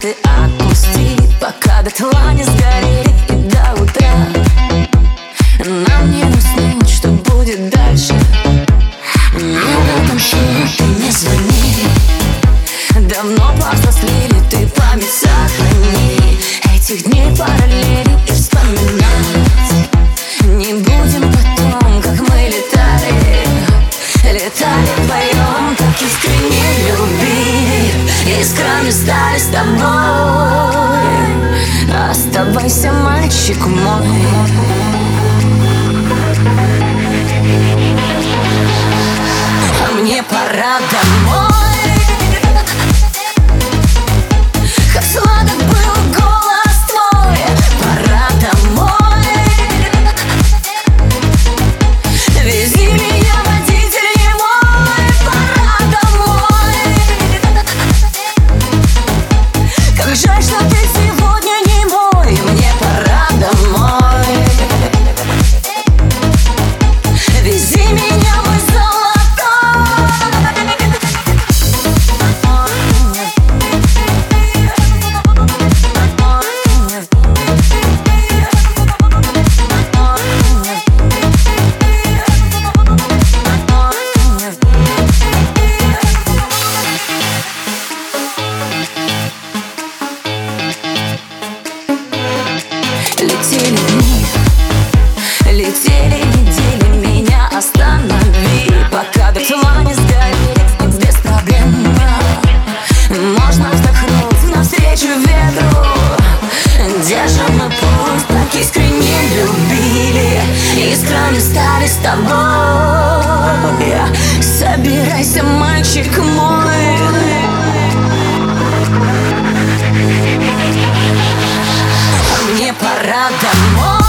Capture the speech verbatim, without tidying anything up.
ты отпусти, пока дотла не сгорели и до утра. Нам не уснуть, что будет дальше. Не в этом шуме, ты не звони. Давно повзрослели, ты память сохрани. Этих дней параллели и вспоминать не будем потом, как мы летали. Летали вдвоем, так искренне любили. Искрами стали с тобой. Оставайся, мальчик мой. А мне пора домой. Как сладок был голос твой. Пора домой. Вези меня, водитель не мой. Пора домой. Как жаль, что ты сегодня не мой. Мне пора домой. Вези меня, мой Летели дни, летели недели, меня останови, пока дотла не сгорит, без проблем. Можно вздохнуть навстречу ветру. Держим мы путь, так искренне любили. Искрами стали с тобой. Собирайся, мальчик мой. Мне пора домой.